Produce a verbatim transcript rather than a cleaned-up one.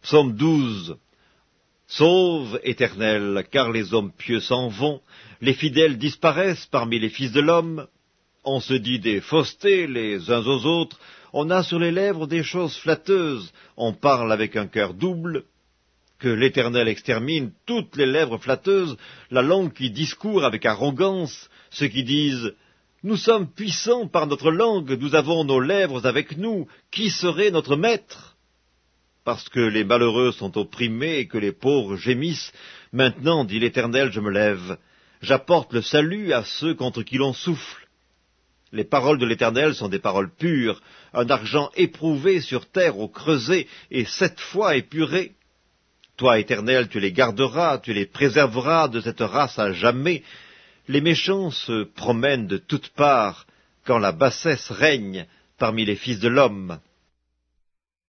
Psaume douze. Sauve, Éternel, car les hommes pieux s'en vont, les fidèles disparaissent parmi les fils de l'homme. On se dit des faussetés les uns aux autres, on a sur les lèvres des choses flatteuses, on parle avec un cœur double. Que l'Éternel extermine toutes les lèvres flatteuses, la langue qui discourt avec arrogance, ceux qui disent « Nous sommes puissants par notre langue, nous avons nos lèvres avec nous, qui serait notre maître ?» Parce que les malheureux sont opprimés et que les pauvres gémissent, maintenant, dit l'Éternel, je me lève. J'apporte le salut à ceux contre qui l'on souffle. Les paroles de l'Éternel sont des paroles pures, un argent éprouvé sur terre au creuset et sept fois épuré. Toi, Éternel, tu les garderas, tu les préserveras de cette race à jamais. Les méchants se promènent de toutes parts quand la bassesse règne parmi les fils de l'homme.